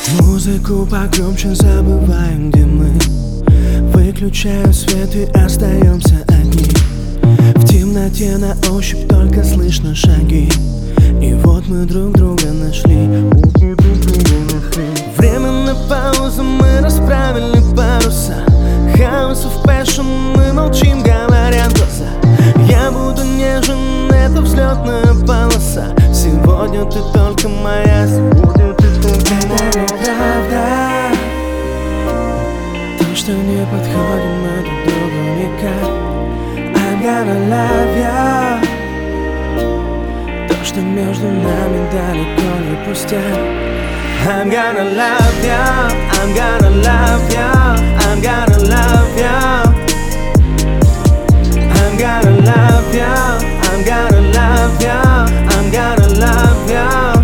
Музыку погромче, забываем, где мы. Выключаем свет и остаемся одни. В темноте на ощупь только слышно шаги. И вот мы друг друга нашли. Время на паузу, мы расправили паруса. House of Passion, мы молчим, говорят глаза. Я буду нежен, это взлетная полоса. Сегодня ты только моя, сегодня ты только моя. Это неправда, то, что не подходим мы друг другу никак. I'm gonna love you, то, что между нами далеко не пустяк. I'm gonna love you, I'm gonna love you, I'm gonna love you. I'm gonna love you, I'm gonna love you, I'm gonna love you.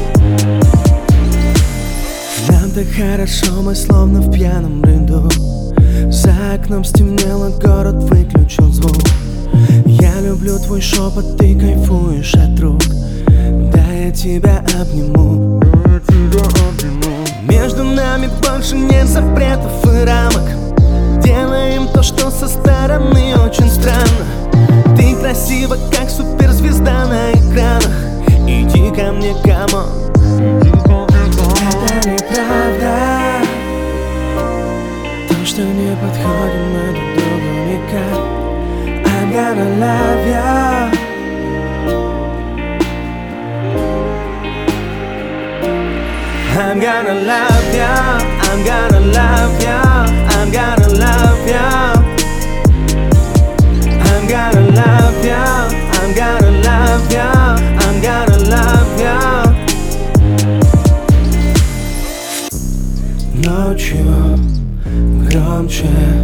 Нам так хорошо, мы словно в пьяном бреду. За окном стемнело, город выключил звук. Я люблю твой шепот, ты кайфуешь от рук. Да, я тебя обниму. Между нами больше нет запретов и рамок. Делаем то, что со стороны очень странно. Ты красива, как суперзвезда на экранах. Иди ко мне, камон. Это неправда, то, что не подходим мы друг другу никак. I'm gonna love you, I'm gonna love you, I'm gonna love you, I'm gonna love you. I'm gonna love you, I'm gonna love you, I'm gonna love you. Ночью громче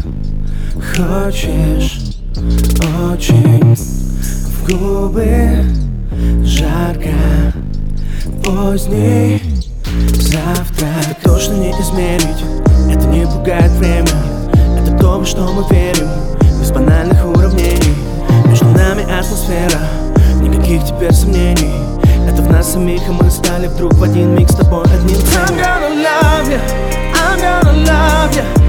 хочешь очень в губы, жарко, поздний завтрак. То, что не измерить, это не пугает время. Это то, во что мы верим, без банальных уравнений. Между нами атмосфера, никаких теперь сомнений. Это в нас самих, и мы стали вдруг в один миг с тобой одним целым. I'm gonna love you, I'm gonna love you.